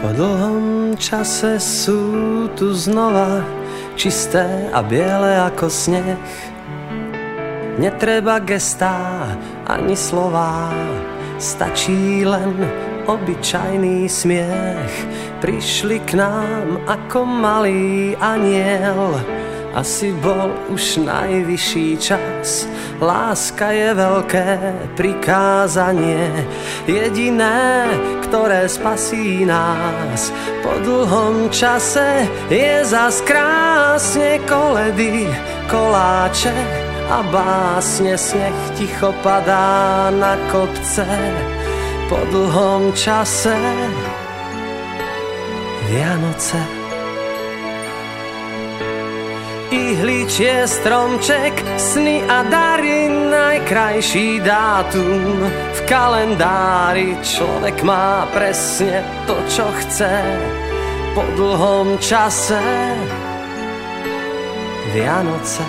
Po dlhom čase sú tu znova, čisté a biele ako sneh. Netreba gestá ani slová, stačí len obyčajný smiech. Prišli k nám ako malý aniel, asi bol už najvyšší čas. Láska je veľké prikázanie, jediné, ktoré spasí nás. Po dlhom čase je zas krásne, koledy, koláče a básne. Sneh ticho padá na kopce. Po dlhom čase Vianoce. Ihličie stromček, sny a dary, najkrajší dátum v kalendári. Človek má presne to, čo chce. Po dlhom čase Vianoce.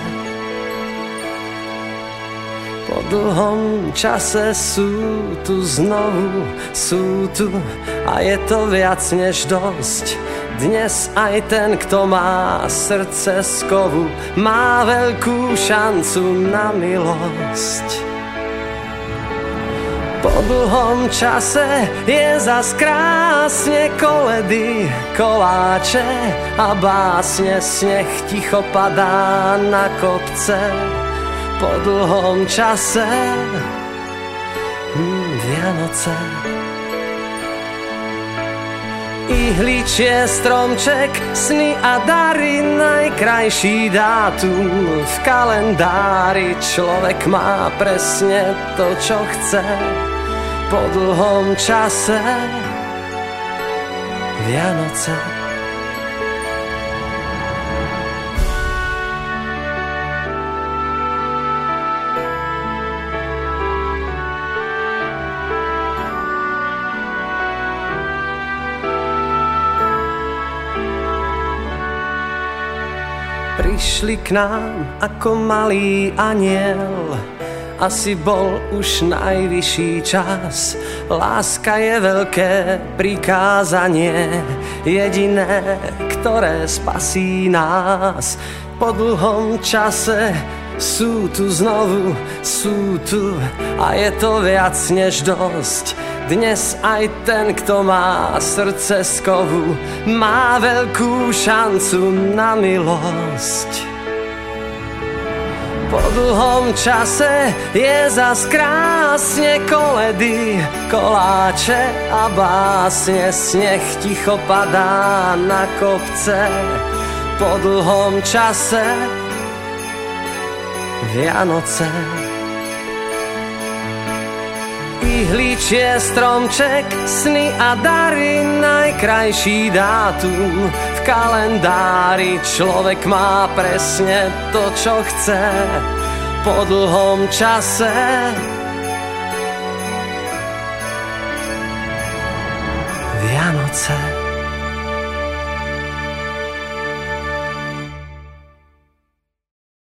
Po dlhom čase sú tu znovu, sú tu a je to viac než dosť. Dnes aj ten, kto má srdce z kovu, má veľkú šancu na milosť. Po dlhom čase je zas krásne, koledy, koláče a básne. Sneh ticho padá na kopce. Po dlhom čase Vianoce. Ihličie stromček, sny a dary, najkrajší dátum v kalendári. Človek má presne to, čo chce. Po dlhom čase Vianoce. Prišli k nám ako malý aniel, asi bol už najvyšší čas. Láska je veľké prikázanie, jediné, ktoré spasí nás. Po dlhom čase sú tu znovu, sú tu a je to viac než dosť. Dnes aj ten, kto má srdce z kovu, má veľkú šancu na milosť. Po dlhom čase je zas krásne, koledy, koláče a básne. Sneh ticho padá na kopce. Po dlhom čase Vianoce. Ihličie stromček, sny a dary, najkrajší dátum v kalendári. Človek má presne to, čo chce. Po dlhom čase Vianoce.